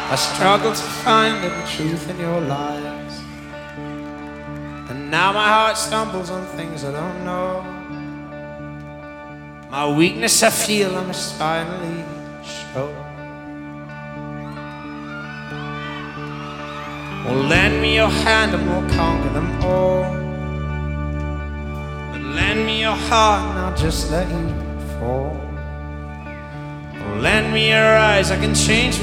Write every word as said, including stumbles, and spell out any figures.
I struggle to find the truth in your lies, and now my heart stumbles on things I don't know. My weakness I feel I must finally show. Well, lend me your hand and we'll conquer them all, but lend me your heart and I'll just let you fall. Well, lend me your eyes, I can change